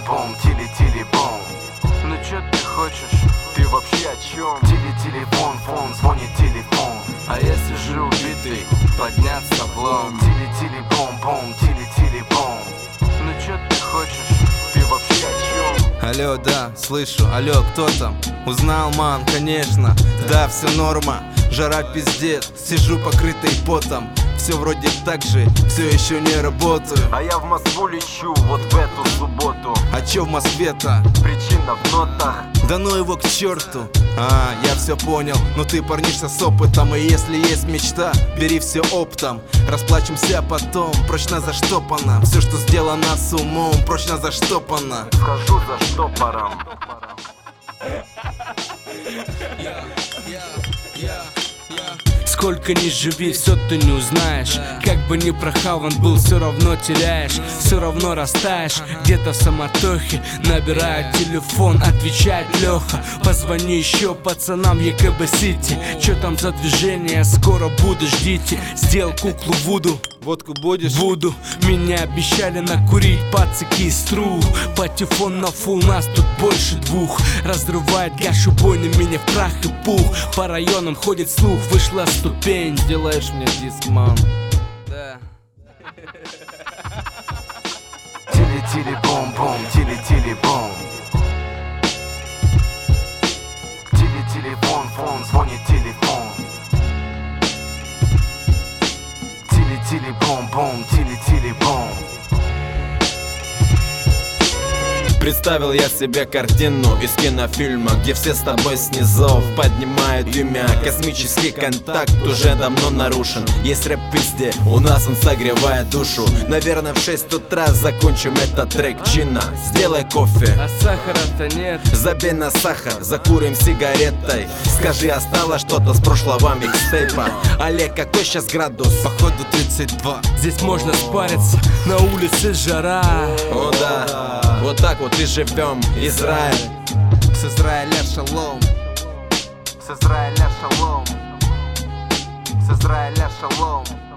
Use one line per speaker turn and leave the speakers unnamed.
Тили-тили-бом-бом, тили-тили-бом.
Ну чё ты хочешь? Ты вообще о чём?
Тили-тили-фон-фон, звонит телефон.
А если же убитый, подняться в лом?
Тили-тили-бом-бом, тили-тили-бом.
Ну чё ты хочешь? Ты вообще о чём?
Алло, да, слышу, алло, кто там? Узнал, ман, конечно, да, все норма. Жара пиздец, сижу покрытый потом. Все вроде так же, все еще не работаю.
А я в Москву лечу вот в эту субботу.
А чё в Москве-то?
Причина в нотах.
Да ну его к черту. Я все понял, но ты парнишка с опытом. И если есть мечта, бери все оптом. Расплачемся потом, прочно заштопано. Все, что сделано с умом, прочно заштопано.
Схожу за штопором.
Сколько ни живи, все ты не узнаешь. Как бы ни прохаван был, все равно теряешь. Все равно растаешь, где-то в самотохе. Набирает телефон, отвечает Леха. Позвони еще пацанам ЕКБ-Сити. Че там за движение, скоро буду, ждите. Сделал куклу Вуду.
Водку будешь?
Буду. Меня обещали накурить пацики из тру. Патефон на фул, нас тут больше двух. Разрывает гаш убойный, меня в прах и пух. По районам ходит слух, вышла ступень.
Сделаешь мне диск, мам?
Да.
Тили-тили-бом-бом, тили-тили-бом. Тили-тили-фон-фон, звонит телефон. Тили-тили-бом-бом, тили-тили-бом.
Представил я себе картину из кинофильма, где все с тобой с низов поднимают имя. Космический контакт уже давно нарушен. Есть рэп везде, у нас он согревает душу. Наверное в 6 утра закончим этот трек. Чина, сделай кофе.
А сахара-то нет.
Забей на сахар, закурим сигаретой. Скажи, осталось что-то с прошлого микстейпа? Олег, какой сейчас градус?
Походу 32.
Здесь можно спариться, на улице жара.
О да, вот так вот и живем, Израиль.
С Израиля шалом.
С Израиля шалом. С Израиля шалом.